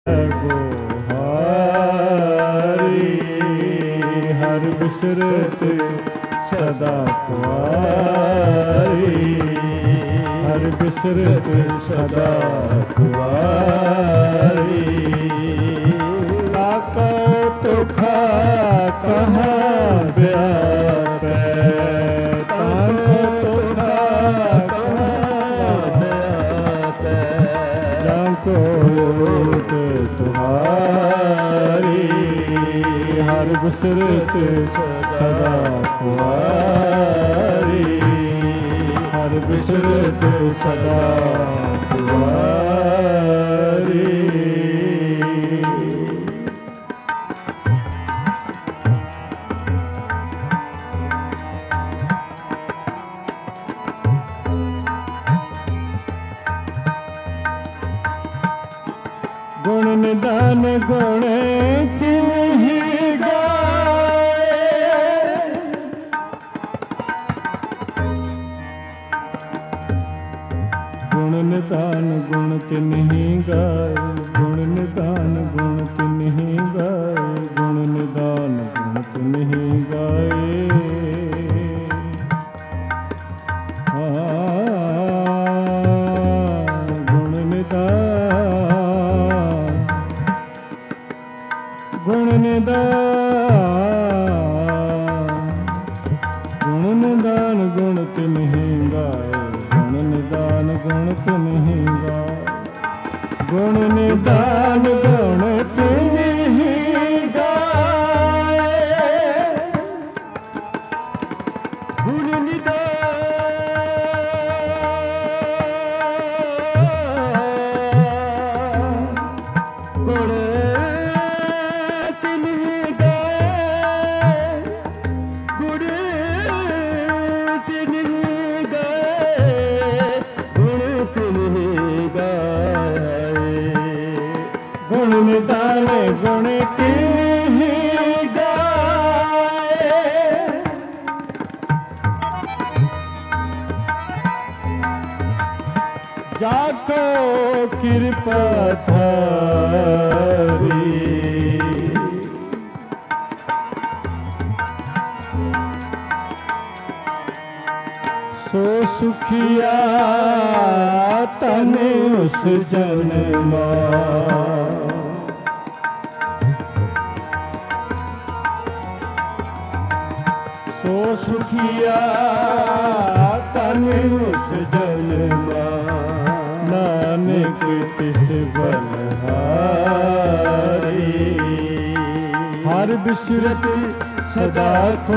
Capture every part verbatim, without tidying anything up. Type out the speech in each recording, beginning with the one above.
गोहारी हर बिसरत सदा कुआरी हर बिसरत सदा कुआरी ताको तुखा कहाँ व्यापै ताको तुखा कहाँ व्यापै जाको तुम्हारी हर बिसरत सदा कुआरी हर बिसरत सदा कुआरी गुण निदान गुण तिन्हि गाए गुण निदान गुण तिन्हि गाए गुण निदान गुण तिन्हि गाए गुण निदान गुण तिन्हि गाए गुण निदान गुण निदान गुण तिन्हि गाए गुण निदान गुण तिन्हि गाए गुण निदान गुण तिन्हि गाए गुण निदान गुण गुण निदान गुण तिन्हि गाए जाको कृपा थारी सो सुखिया तन उस जन्मा सो सुखिया तन उस जन्मा नानक तिस बलहारी हर बिसरत सदा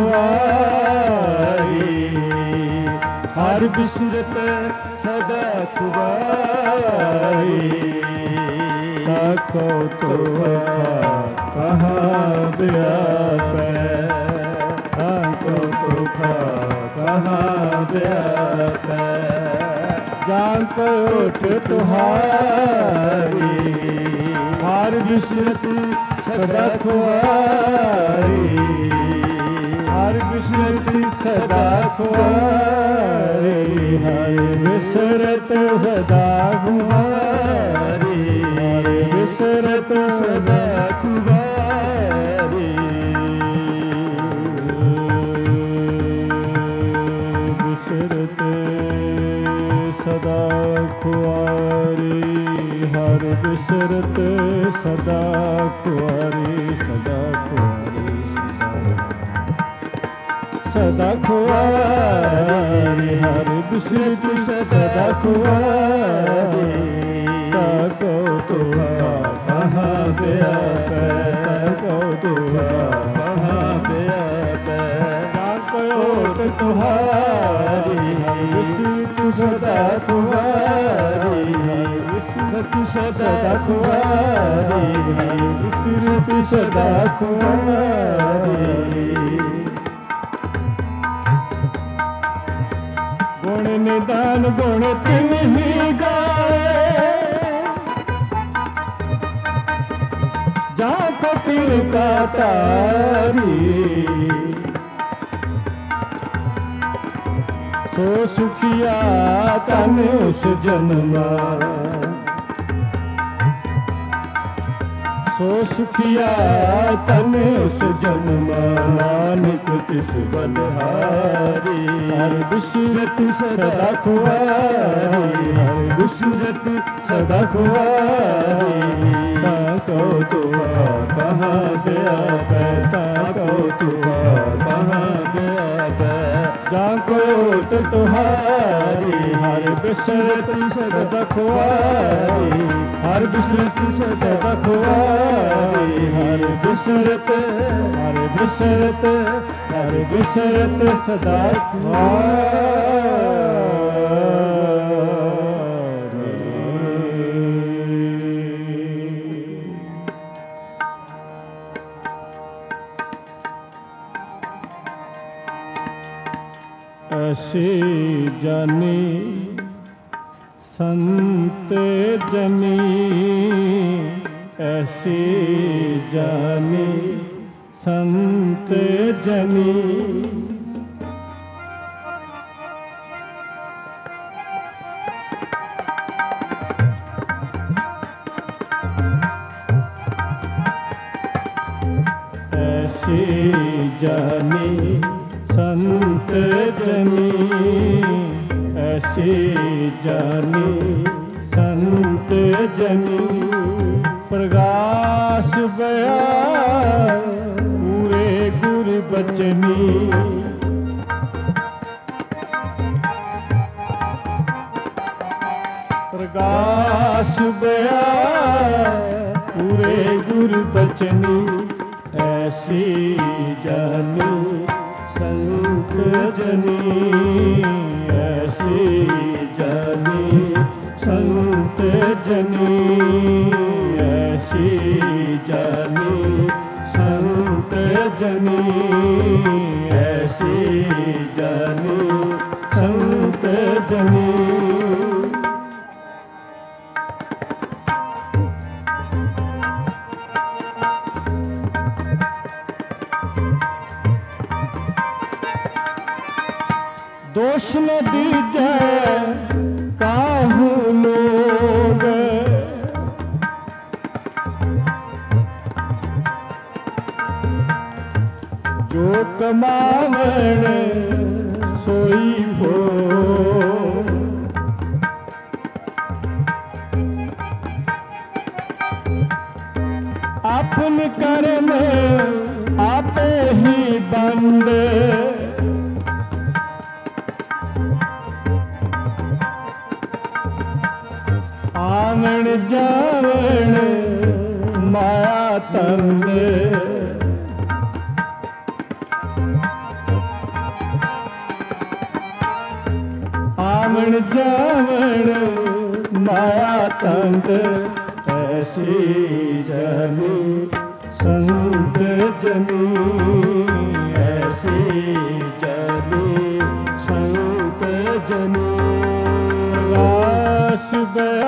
खुआरी हर बिसरत सदा खुआरी ताको तो कहाँ व्यापै ताको तो कहाँ व्यापै जाको ओट तुहारी हर बिसरत सदा खुआरी हर बिसरत सदा खुआरी हर बिसरत सदा खुआरी हर बिसरत सदा खुआरी बिसरत सदा खुआरी हर बिसरत सदा खुआरी सदा खुआरी सदा खुआरी हर बिसरत सदा खुआरी ताको तुहा कहाँ व्यापै ताको तुहा कहाँ व्यापै ताको ओट तुहारी बिसरत सदा खुआरी बिसरत सदा खुआरी बिसरत सदा खुआरी गुण निदान गुण तिन्हि गाए जाको कृपा तारी सो सुखिया तन उस जन्मा ਸੋ ਸੁਖੀਆ ਤਨ ਉਸ ਜਨਮ ਨਾਨਕ ਤਿਸ ਬਲਿਹਾਰੀ ਹਰ ਬਿਸਰਤ ਸਦਾ ਖੁਆਰੀ ਹਰ ਬਿਸਰਤ ਸਦਾ ਖੁਆਰੀ ਤਾ ਕੋ ਤੁਆ ਕਹਾਂ ਗਿਆ ਬੈ ਤਾ ਕੋ ਤੁਆ ਕਹਾਂ ਗਿਆ ਬੈ ਜਾ ਕੋਟ ਤੁਹਾਰੀ ਹਰ ਬਿਸਰਤ ਸਦਾ ਖੁਆਰੀ ਹਰ ਬਿਸਰਤ ਸਦਾ ਖੁਆਰੀ ਹਰ ਬਿਸਰਤ ਹਰ ਬਿਸਰਤ ਹਰ ਬਿਸਰਤ ਸਦਾ ਖੁਆਰੀ ਐਸੀ ਜਾਨੀ ਸੰਤ ਜਨੀ ਐਸੀ ਜਾਨੀ ਸੰਤ ਜਨੀ ਐਸੀ ਜਾਨੀ ਸੰਤ ਜਨੀ ਐਸੀ ਜਾਨੀ ਸੰਤ ਜਨੀ ਪ੍ਰਗਾਸ ਬਿਆ ਪੂਰੇ ਗੁਰ ਬਚਨੀ ਪ੍ਰਗਾਸ ਬਿਆ ਪੂਰੇ ਗੁਰ ਬਚਨੀ ਐਸੀ ਜਾਨੀ ਸੰਤ ਜਨੀ ਐਸੀ ਜਾਨੀ ਸੰਤ ਜਨੀ ਐਸੀ ਜਾਨੀ ਸੰਤ ਜਨੀ ਐਸੀ ਜਾਨੀ ਸੰਤ ਜਨੀ ਦੋਸ਼ ਨ ਦੀਜੈ ਕਾਹੂ ਲੋਗ ਜੋ ਕਮਾਵਣ ਸੋਈ ਭੋਗ ਆਪਨ ਕਰਮ ਆਪੇ ਹੀ ਬੰਦ ਆਵਣ ਜਾਵਣ ਮਾਇਆ ਤੰਦ ਆਵਣ ਜਾਵਣ ਮਾਇਆ ਤੰਦ ਐਸੀ ਜਨੀ ਸੰਤ ਜਨੀ ਐਸੀ ਜਨੀ ਸੰਤ ਜਨੀ ਪ੍ਰਗਾਸ ਬਿਆ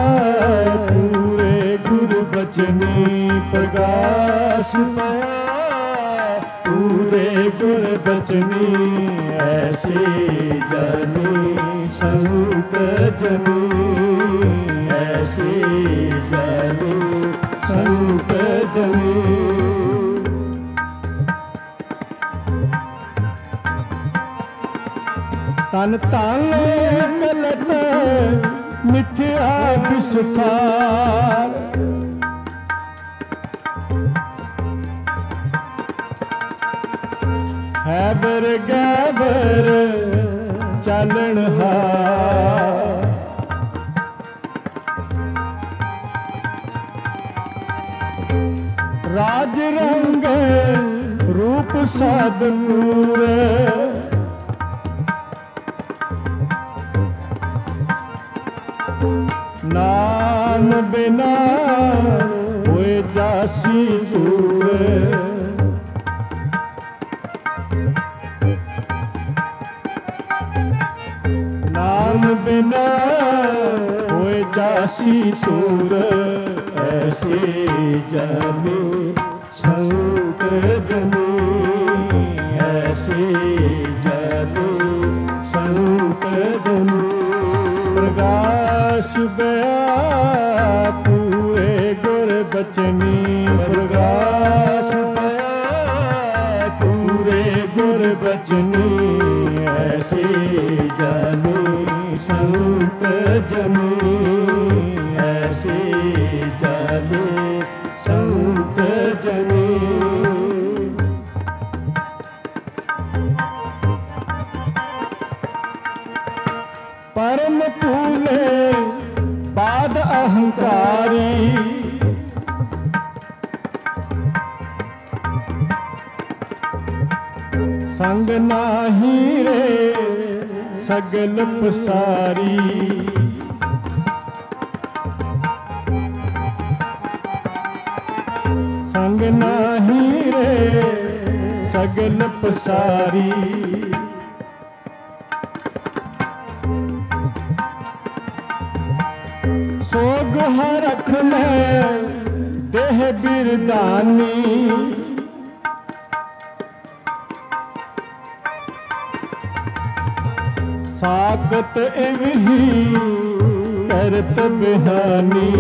ਪੂਰੇ ਗੁਰ ਬਚਨੀ ਪ੍ਰਗਾਸ ਬਿਆ ਪੂਰੇ ਗੁਰ ਬਚਨੀ ਐਸੀ ਜਨੀ ਸੰਤ ਜਨੀ ਐਸੀ ਜਨੀ ਸੰਤ ਜਨੀ ਤਨ ਤਨ ਗਲਤ ਮਿਥਿਆ ਵਿਸਥਾਰ ਹੈ ਬਰ ਗੈਬਰ ਚਾਲਣ ਹਾਰ ਰਾਜ ਰੰਗ ਰੂਪ ਸਦ ਪੂਰੇ ਨਾਮ ਬਿਨਾ ਹੋਏ ਜਾਸੀ ਤੂਰੇ ਨਾਮ ਬਿਨਾ ਹੋਏ ਜਾਸੀ ਸੂਰ ਐਸੀ ਜਨੀ ਸੰਤ ਜਨੀ ਐਸੀ ਜਨੀ ਸੰਤ ਜਨੀ ਪ੍ਰਗਾਸ ਬਿਆ ਪੂਰੇ ਗੁਰ बचनी प्रकाश पाया पूरे गुर बचनी ऐसे जाने संत जनी ऐसे जाने संत जनी परम फूले बाद अहंकारी संग नाही रे सगल पसारी संग नाही रे सगल पसारी सोग हरख में देह बिरदानी साकत इवही करत बिहानी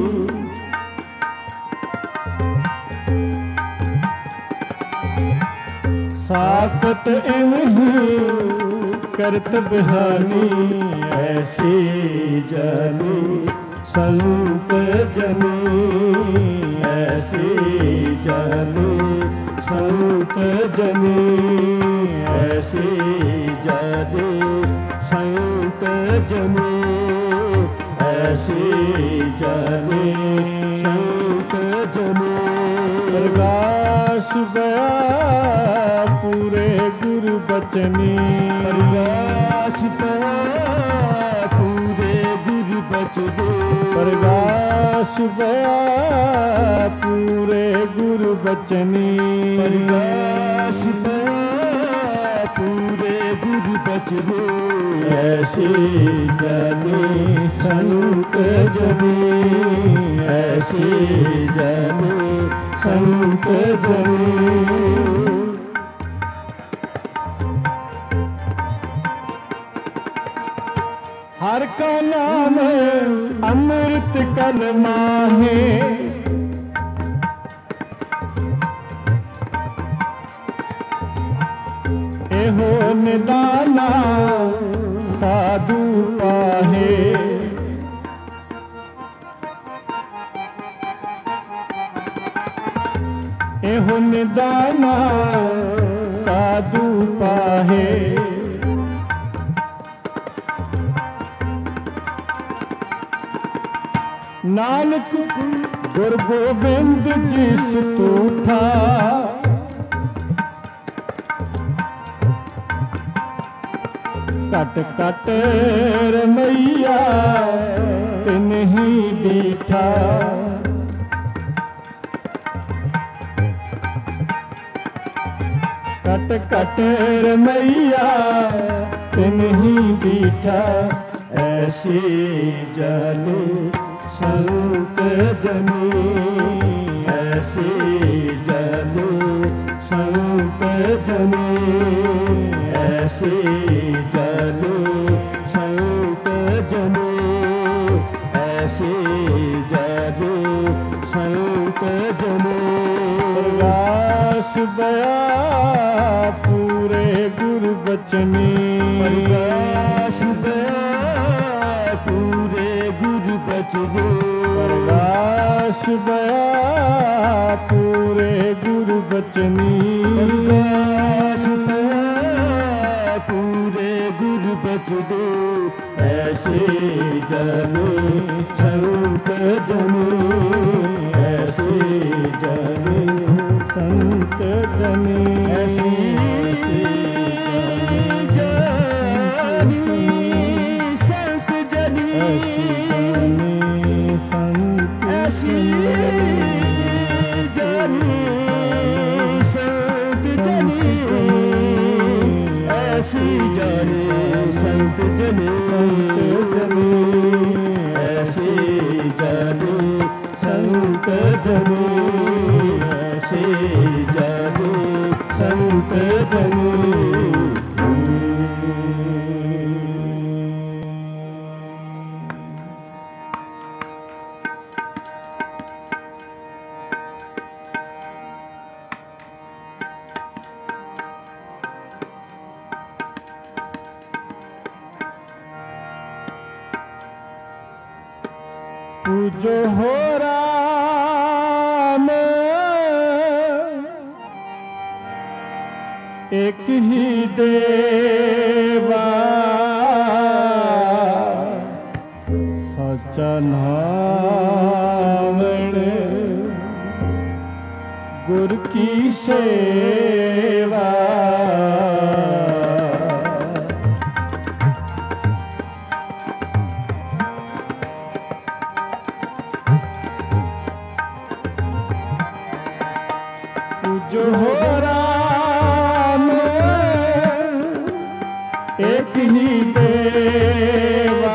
साकत इवही करत बिहानी ऐसी जानी संत जनी ऐसी जानी संत जनी ऐसी जानी संत जनी ऐसी जानी संत जनी प्रकाश गया पूरे गुरु बचनी प्रकाश गया पूरे गुरु बचनी प्रकाश गया पूरे गुरु बचनी प्रकाश गया पूरे गुरु बचनी ऐसी जानी संत जनी ऐसी जानी संत जनी हर का नाम अमृत कलमा है एहो निदाना साधु पाहे एहो निदाना साधु पाहे नानक गुरु गोविंद जी सुतूठा कट कट रमैया तिन ही बीठा कट कट रमैया तिन ही बीठा ऐसी जानी संत जनी ऐसी जानी संत जनी ऐसी जानी संत जनी ऐसी जानी संत जनी प्रकाश गया पूरे गुरु बचनी प्रकाश गया पूरे गुरु बचनी प्रकाश गया पूरे गुरु बचनी प्रकाश गया पूरे गुरु बचनी ऐसे जानी संत जनी ऐसे जानी संत जनी ऐसी पूजो हो राम एक ही देवा सच्चा नामण गुर की सेवा पूजो हो राम एक ही देवा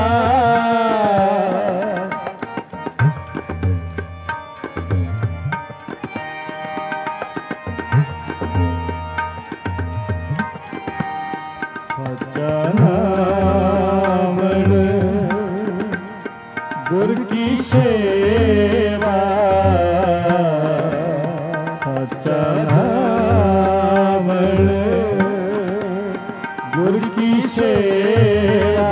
सच्चा नामण गुर की सेवा सच्चा नामण गुर की सेवा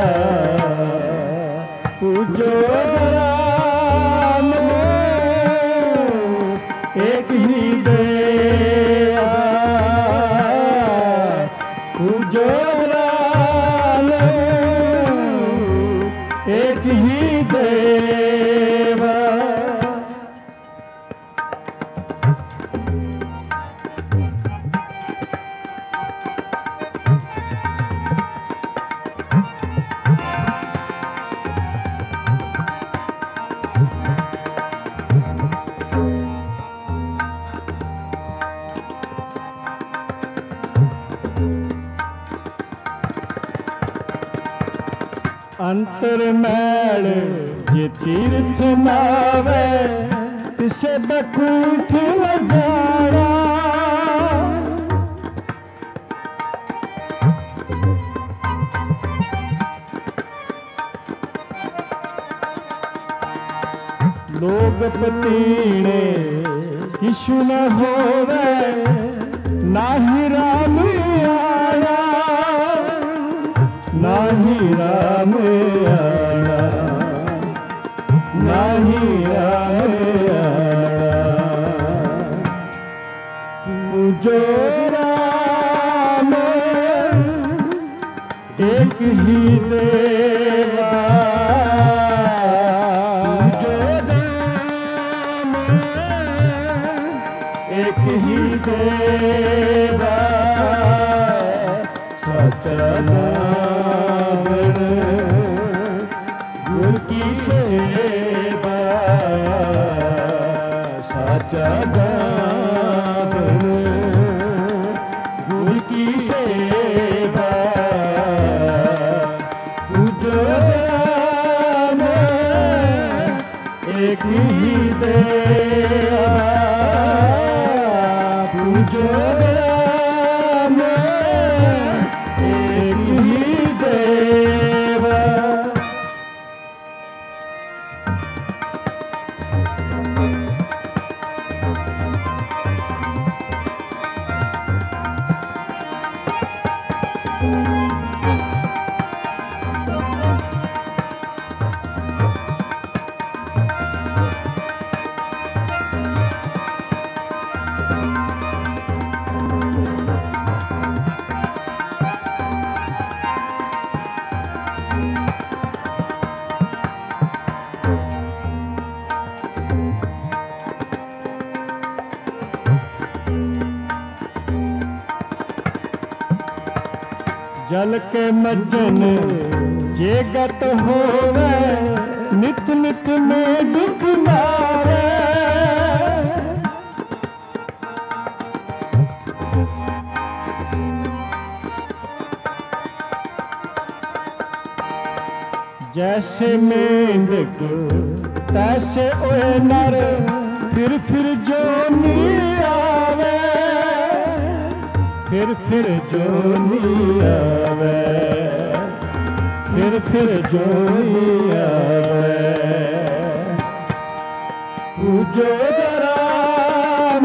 पूजो राम एक ही देवा पूजो राम एक ही देवा अंतर मैल जे तीर्थ नावे तिसे बकूठ लगाड़ा लोग पतीने किशु न होवे नाही राम आया नाही राम आया नाही राम आया पूजो राम एक ही देवा एक ही देवा सच्चा नामण गुर की सेवा सच्चा नामण गुर की सेवा पूजो राम एक ही देवा पूजो राम एक ही देवा जल के मज्जन जे गत होवे नित नित में दुख मारे जैसे मेंढक तैसे ओए नर फिर फिर जो नी आवे फिर फिर जो नी आवे फिर फिर जो नी आवे पूजो राम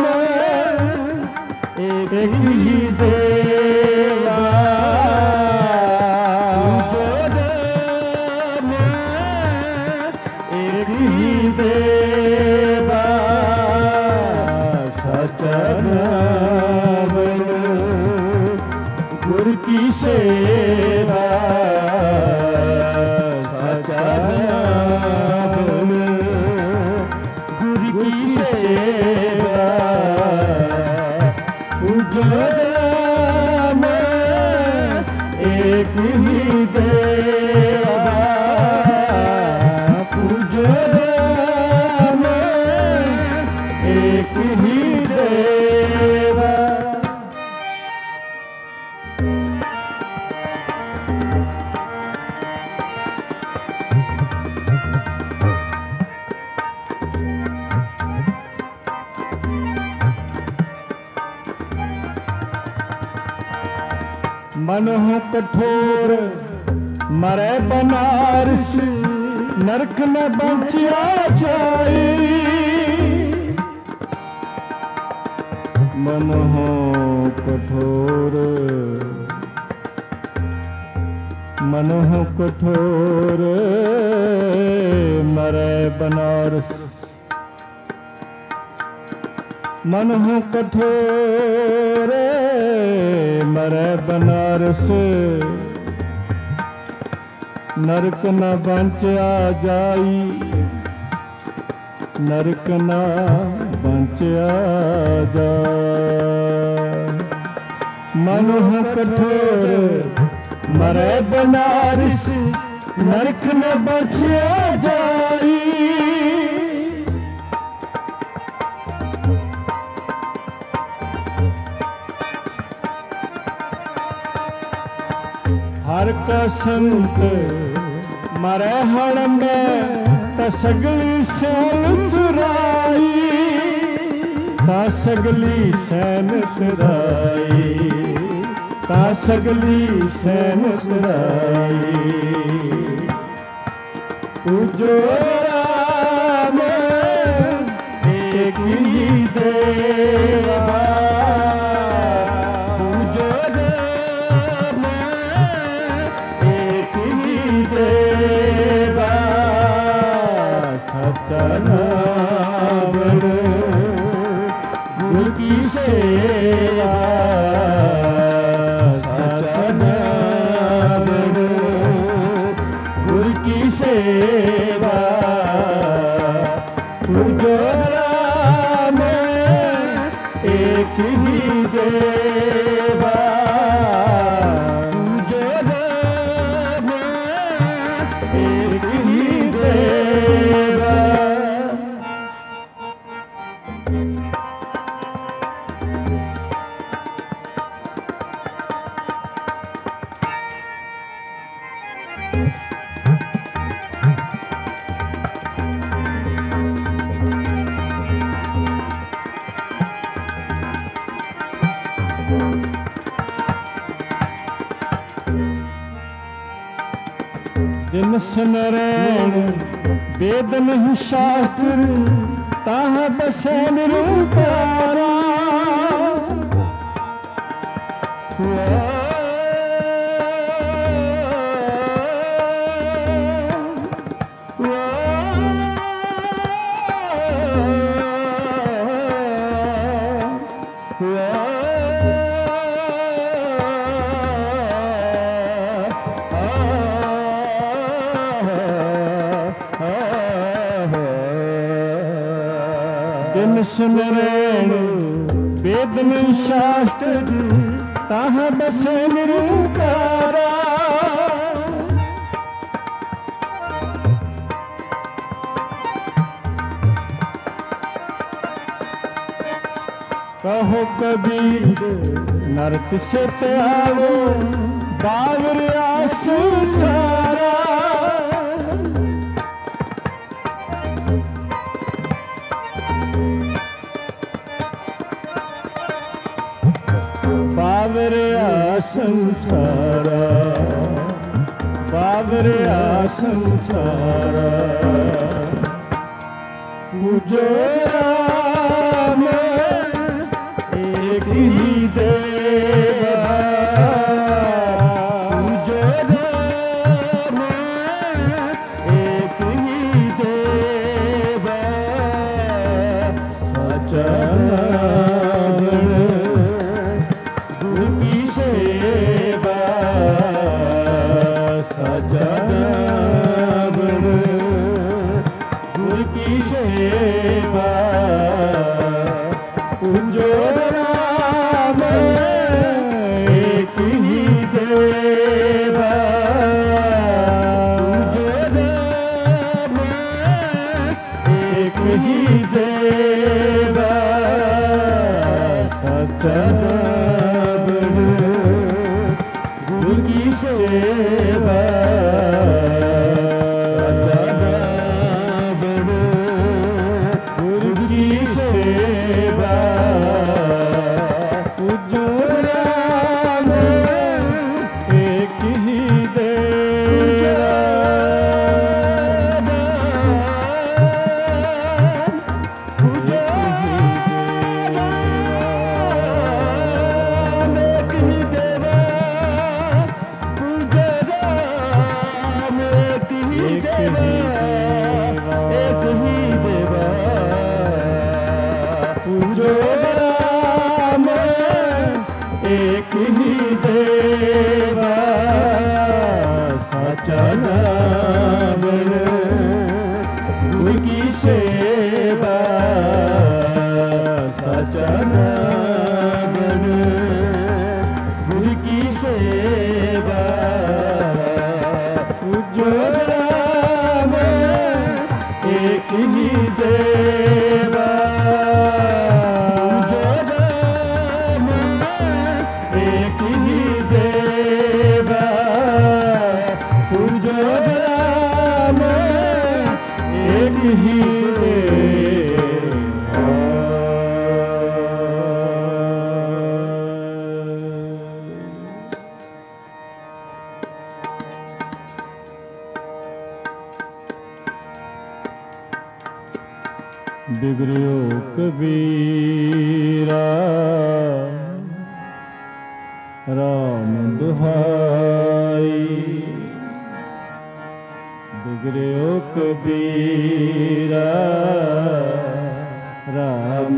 एक ही देवा पूजो राम एक की सेवा पूजो राम एक ही देवा पूजो राम एक ही देवा। मन हो कठोर मरे बनारस नरक में बचिया जाए। मन हो कठोर मन हो कठोर मरे बनारस मन हो कठोर मरे बनारस नरक न बंचा जाई नरक न बंचा जाई। मन हो कठोर मरे बनारस नरक न बंचा जाई। हर का संत मरे हड़ में त सगली सैन चुराई ता सगली सैन चुराई ता सगली सैन चुराई। पूजो राम एक ही देवा पूजो राम एक ही देवा। सच्चा नाम गुरु की सेवा सच्चा नाम गुरु की सेवा। पूजो राम एक ही देवा पूजो राम एक ही देवा। दिन स्मरण वेद नहीं शास्त्र ताह बसे निरूपारा। दिन स्मरण वेद में शास्त्र ताह बसे निरूपारा। कहो कबीर नरक से त्यागो बावरिया संसारा। बावरिया संसारा बावरिया संसारा। पूजो राम एक ही देवा पूजो राम एक ही देवा। सच्चा गुरु की सेवा सच्चा गुरु की सेवा। एक ही देवा साचा नाम गुरु की सेवा साचा नाम गुरु की सेवा जो राम एक ही देवा जो राम एक ही देवा जो राम एक ही बिगड़ो कबीरा राम दुहाई बिगड़ो कबीरा राम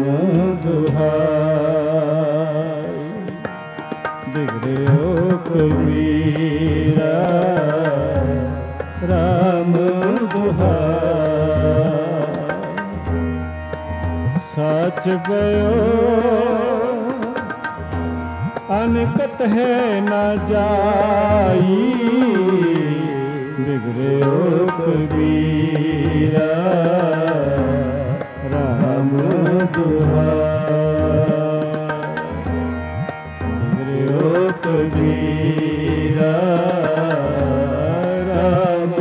दुहाई बिगड़ो कबीरा राम दुहाई सच गयो अनकत है न जाई बिगड़ो कबीरा राम दुहाई बिगड़ो कबीरा राम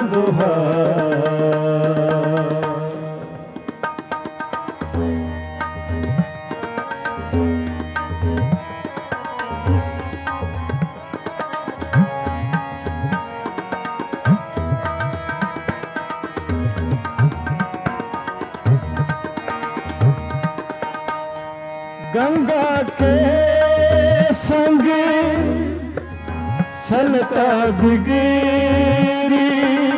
दुहाई गंगा के संग सलता बिगेरी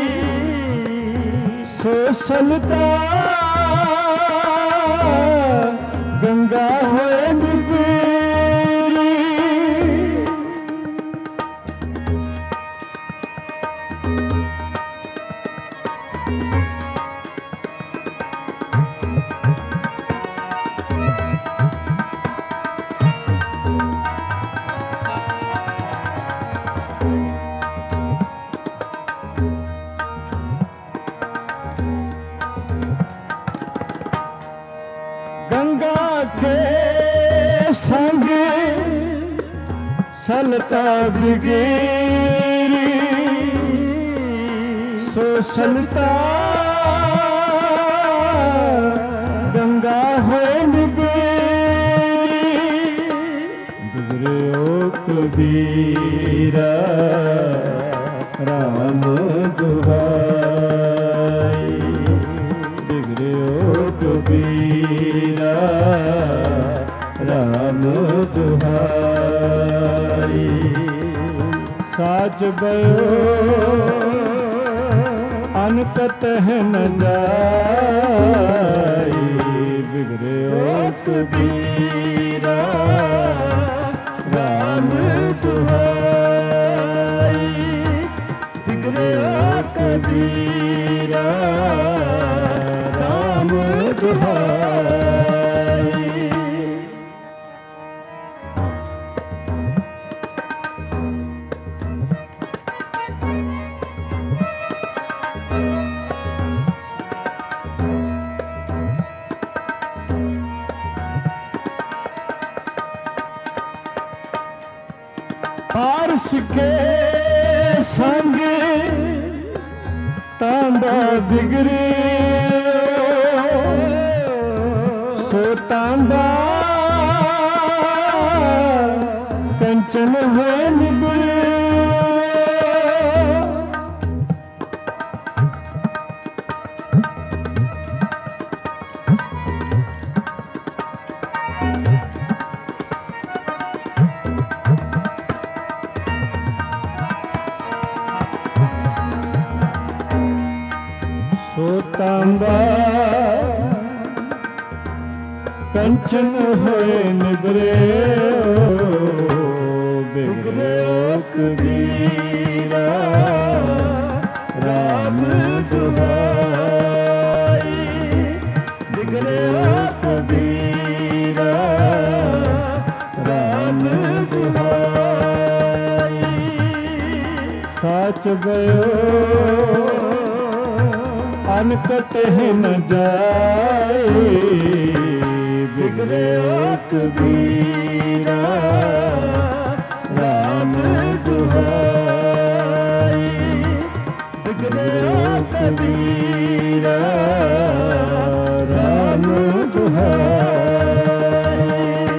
सो सलता गंगा है बिगेरी गंगा के संग सलता बिगेरी सो सलता गंगा है बिगेरी बिगड़ो कबीरा राम दुहाई बिगड़ो कबीरा राम दुहाई साच बयो अनकत है न जाई बिगड़ो कबीरा राम दुहाई बिगड़ो कबीरा राम दुहाई पारस के संग तांबा बिगड़े सो तांबा कंचन है निगड़े सो तांबा कंचन होए निबरे बिगड़े कबीरा राम दुहाई बिगड़े कबीरा राम दुहाई साच गयो अनकट न जाए बिगड़े कबीरा राम दुहाई बिगड़े कबीरा राम दुहाई।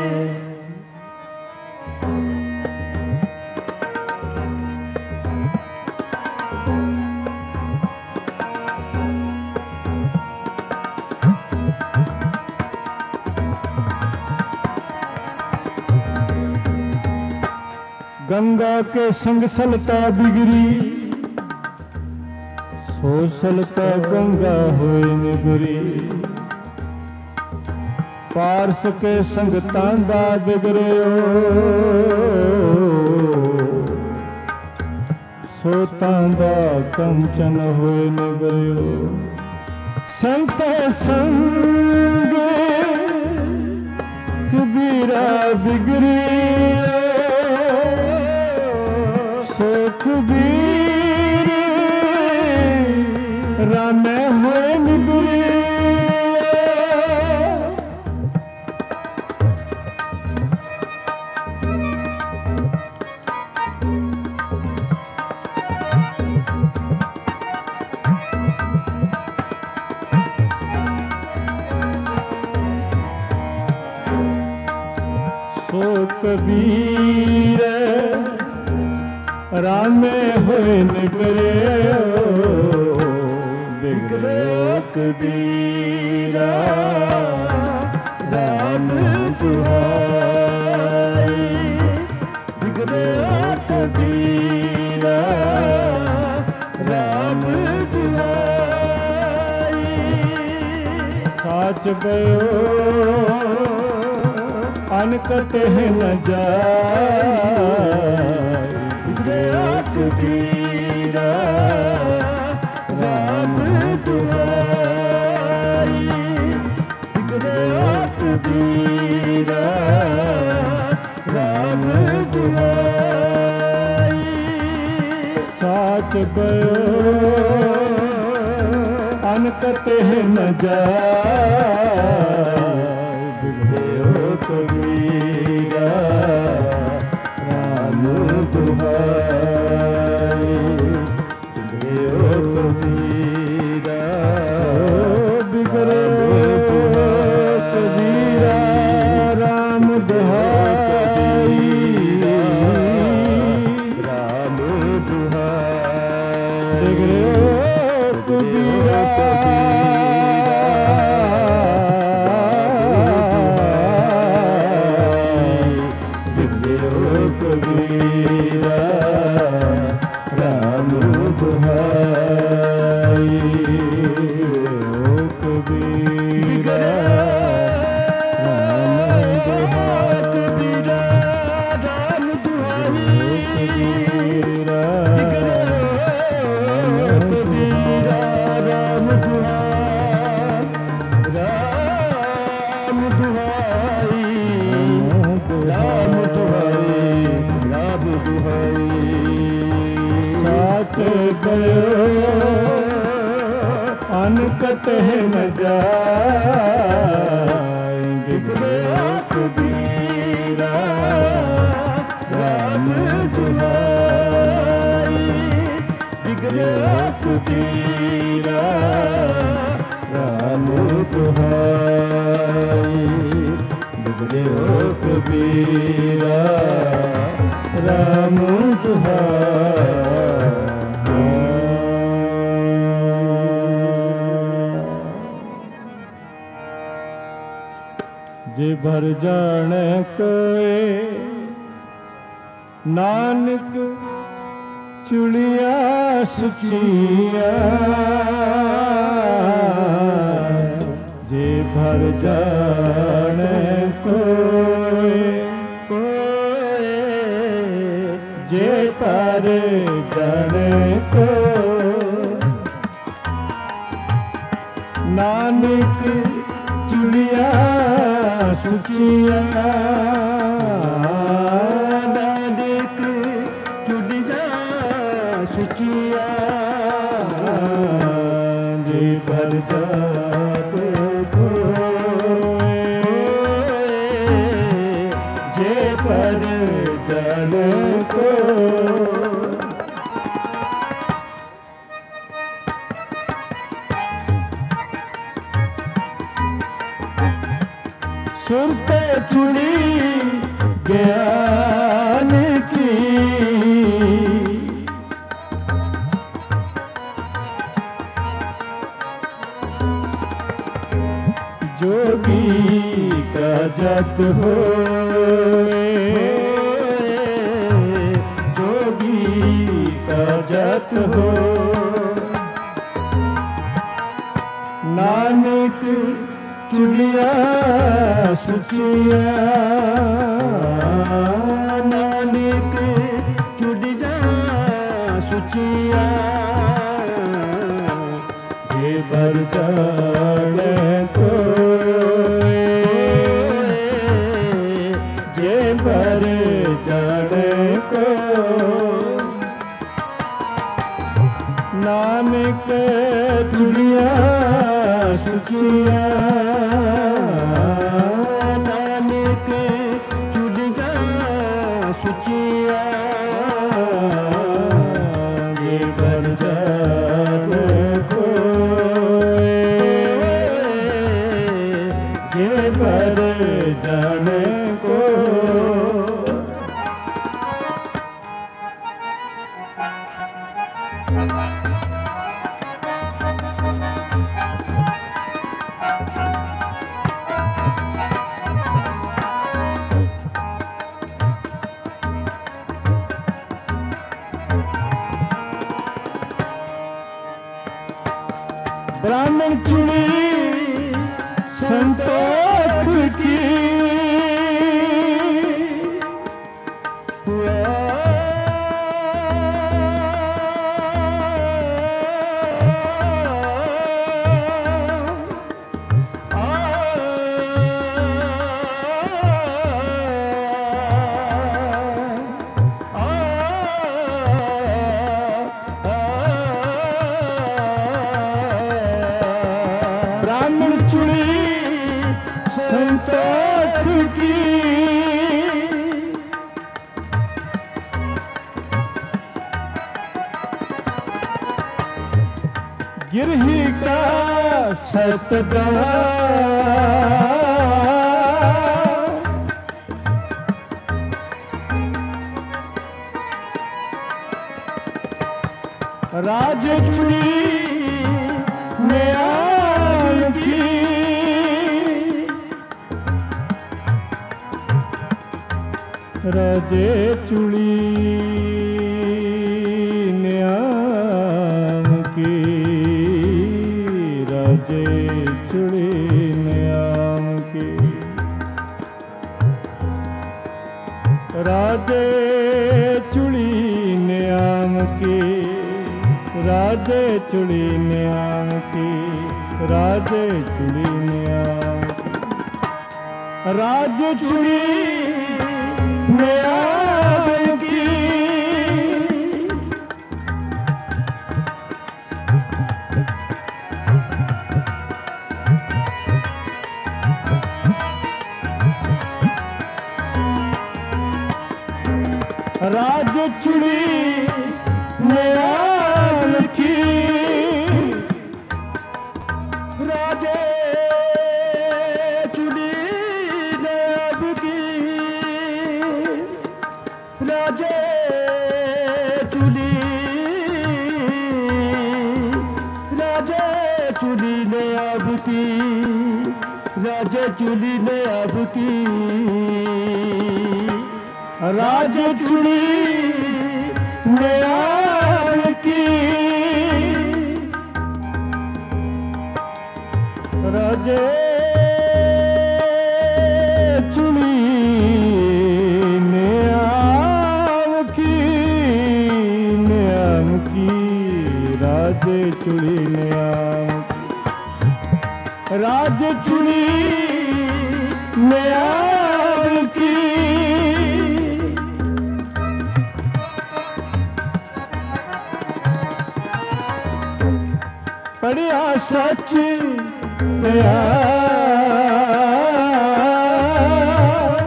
गंगा के संग सलता बिगड़ी सो सलता गंगा होए निगरी पारस के संग तांदा बिगड़े सो तांदा कंचन होए निगरे संत संग कबीरा बिगड़ी कबीर राम होए निबरे सो कबीर राम होए निबरे बिगड़े कबीरा राम दुहाई बिगड़े कबीरा राम दुहाई साच गयो अनकट न जाए कबीरा राम दुहाई बिगड़े कबीरा राम दुहाई साच गयो अनकट न जाए बिगड़े कबीरा राम दुहाई बिगड़े कबीरा बिगड़े कबीरा राम दुहाई राम दुहाई बिगड़े कबीरा कबीरा राम दुहाई कबीरा राम दुहाई कबीरा कबीरा राम दुहाई राम दुहाई राम दुहाई राम दुहाई साच गयो अनकट न जाए बिगड़े कबीरा राम दुहाई बिगड़े कबीरा राम दुहाई बिगड़े कबीरा राम दुहाई। जे भर जान कोए नानक चुड़िया सुचिया जे भर जान जाने कोई कोई जे पर जाने को नानक चुड़िया सुचिया नानक चुड़िया सुचिया जे पर जाने कोई जे पर जाने को सुर पे चुड़ी ज्ञान की जोगी का जत हो जोगी का जत हो नानक चुड़िया सुचिया नानक चुड़िया सुचिया जे बर जाने कोई जे बर जाने को नानक चुड़िया सुचिया नानक चुड़िया सुचिया जे बर जाने कोई जे बर जाने को ब्राह्मण चुड़ी संतोष की संतोष की गिरही का सतदा राज चुड़ी में आन की राजे चुड़ी न्याम की राजे चुड़ी न्याम की राजे चुड़ी न्याम की राजे चुड़ी न्याम की राजे चुड़ी न्याम की राजे चुड़ी न्याम की राज चुड़ी न्याम की राजे चुड़ी न्याम की राजे चुड़ी राजे चुड़ी न्याम की राजे चुड़ी न्याम की राजे चुड़ी न्याम की राजे ਨਿਆਬ ਕੀ ਪੜਿਆ ਸੱਚ ਪਿਆਰ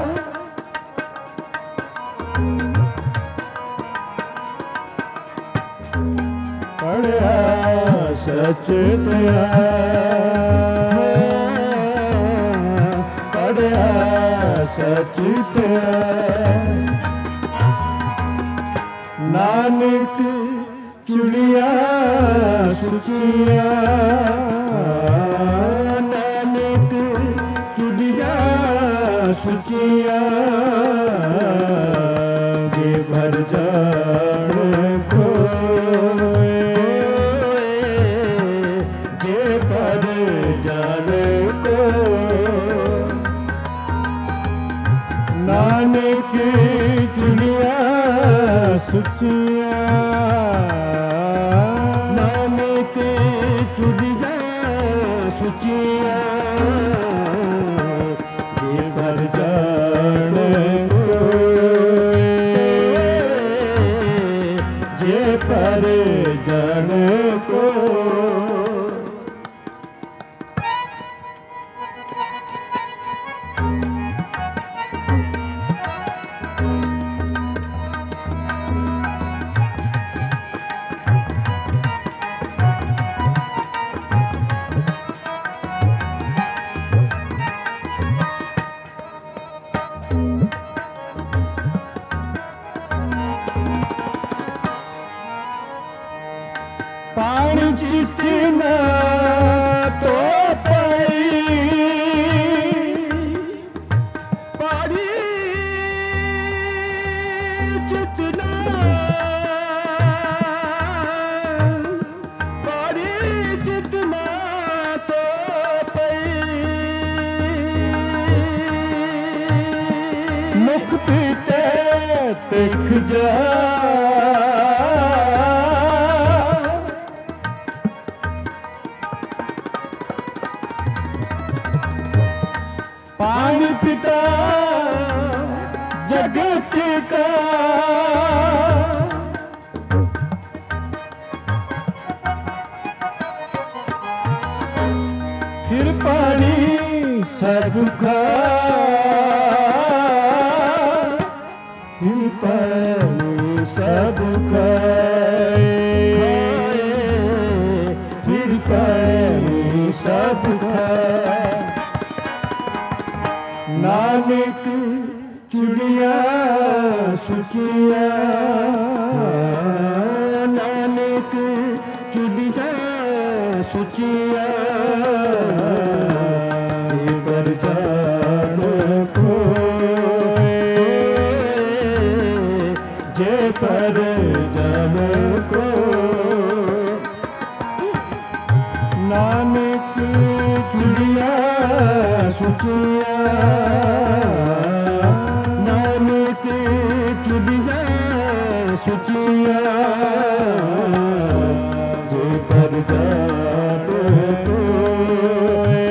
ਪੜਿਆ ਸੱਚ ਪਿਆਰ ਪੜਿਆ ਸੱਚ ਪਿਆਰ ਨਾਨਕ ਚੁੜੀਆਂ ਸੁਚੀਆਂ ਨਾਨਕ ਚੁੜੀਆਂ ਸੁਚੀਆਂ ਜੇ ਭਰ ਜਾਣ ਕੋਏ ਜੇ ਭਰ ਜਾਣ ਕੋ ਨਾਨਕ ਚੁੜੀਆਂ ਸੁਚੀਆਂ ਸੁਚੀਆਂ ਜੇ ਭਰ ਜਾਣ ਕੋਏ ਜੇ ਭਰ ਜਾਣ ਕੋ ਪਾਣੀ ਚਿੱਤ ਨਾ ਤੋ ਪਈ ਪਾਣੀ ਚਿੱਤ ਨਾ ਪਾਣੀ ਚਿੱਤ ਨਾ ਤੋ ਪਈ ਮੁਖ ਪੀਤੇ ਤਿਖ ਜਾ पानी पिता जगत का फिर पानी सबका फिर पानी सबका फिर पानी सबका नानक चुड़िया सुचिया नानक चुड़िया सुचिया जे पर जान कोए जे पर जान को नानक चुड़िया सुचिया नानक चुड़िया सुचिया जे पर जान कोए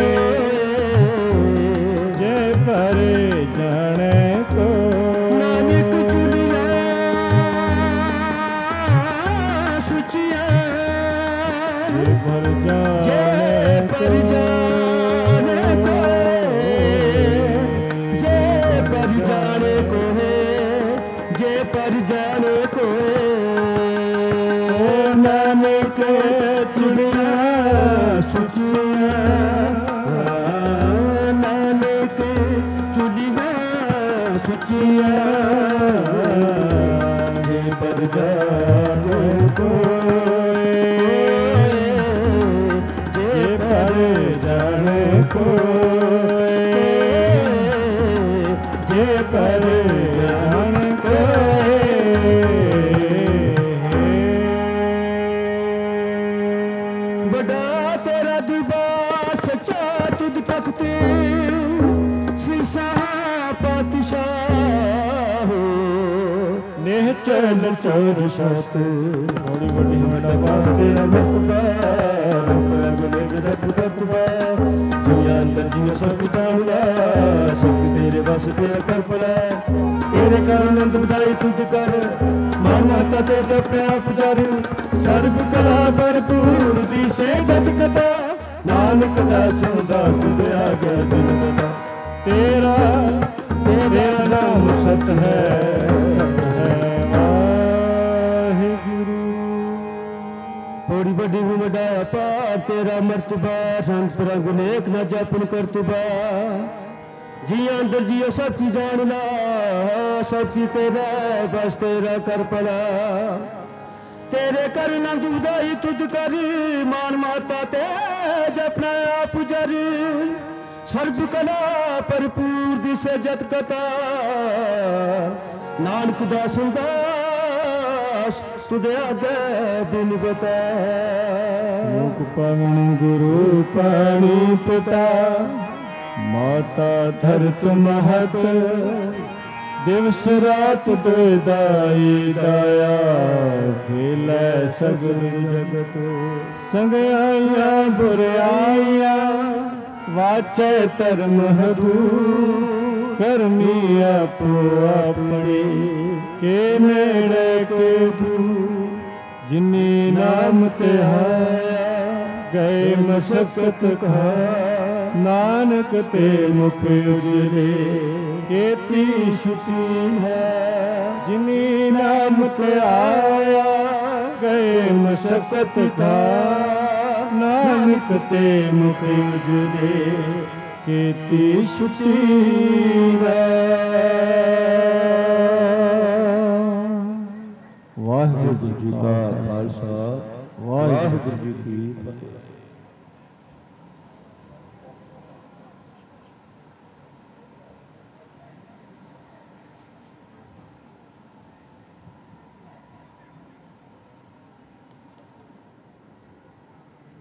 जे पर जान को नानक चुड़िया सुचिया जे पर जान जे पर जान पर जाने को नानक चुड़िया सुचिया नानक चुड़िया सुचिया जे पर जाने को जे पर जाने को जे पर जाने को बड़ा तेरा दरबार सच्चा तुझ तख्ते सिरशाह पातशाह नेह चल चोर शत बड़ी बड़ी बड़ा बात तेरा मुक्ता रब रब रब रब रब जो अंदर जियो सब जानदा ਦਾਸ ਤੇ ਕਰ ਭਲਾ ਤੇਰੇ ਕਰ ਆਨੰਦ ਵਧਾਈ ਤੁਧ ਕਰ ਮਨ ਮਾਤਾ ਤੇ ਜਪਿਆ ਪੁਜਾਰੀ ਸਰਬ ਕਲਾ ਭਰਪੂਰ ਦੀਸੇ ਜਤ ਕਥਾ ਨਾਨਕ ਦਾਸ ਦਾਸ ਤੁਧ ਆਗਿਆ ਦਿਨ ਬਤਾ ਤੇਰਾ ਤੇਰਾ ਨਾਮ ਸਤ ਹੈ ਸਤ ਹੈ ਵਾਹਿਗੁਰੂ ਬੜੀ ਵੱਡੀ ਵੱਡਾ ਅਪਾਰ ਤੇਰਾ ਮਰਤਬਾ ਸੰਤ ਰੰਗ ਨੇਕ ਨਾ ਜਪਨ ਕਰਤਬਾ ਜੀ ਅੰਦਰ ਜੀਓ ਸੱਚੀ ਜਾਣ ਲਾ ਸੱਚੀ ਤੇਰਾ ਬਸ ਤੇਰਾ ਕਰ ਭਲਾ ਤੇਰੇ ਕਰ ਨੰਦ ਉਦਾਈ ਤੁਧ ਕਰੀ ਮਾਨ ਮਾਤਾ ਤੇ ਜਪਨਾ ਆਪ ਜਰੀ ਸਰਬ ਕਲਾ ਭਰਪੂਰ ਦਿਸੇ ਜਤ ਕਥਾ ਨਾਨਕ ਦਾਸ ਦਾਸ ਤੁਧ ਆਗੇ ਬਿਨ ਬਤਾ ਮੁਖ ਪਵਨ ਗੁਰੂ ਪਾਣੀ ਪਿਤਾ ਮਾਤਾ ਧਰਤ ਮਹਤ ਦਿਵਸ ਰਾਤ ਦੁਇ ਦਾਈ ਦਾਇਆ ਖੇਲੇ ਸਗਲ ਜਗਤ ਚੰਗਿਆਈਆਂ ਬੁਰਿਆਈਆਂ ਵਾਚੈ ਧਰਮ ਹਦੂ ਕਰਮੀ ਆਪੋ ਆਪਣੀ ਕੇ ਨੇੜੇ ਕੇ ਦੂ ਜਿਨੀ ਨਾਮ ਤੇ ਆਇਆ ਗਏ ਮਸਕਤ ਕਹਾ ਨਾਨਕ ਤੇ ਮੁਖ ਉਜਲੇ ਕੀਤੀ ਛੁਟੀ ਹੈ ਜਿਨੀ ਨਾਮ ਤੇ ਆਇਆ ਗਏ ਮਸਕਤ ਕਾ ਨਾਨਕ ਤੇ ਮੁਖ ਉਜਲੇ ਕੀਤੀ ਛੁਟੀ ਹੈ ਵਾਹਿਗੁਰੂ ਜੀ ਕਾ ਖਾਲਸਾ ਵਾਹਿਗੁਰੂ ਜੀ ਕੀ ਫਤਿਹ।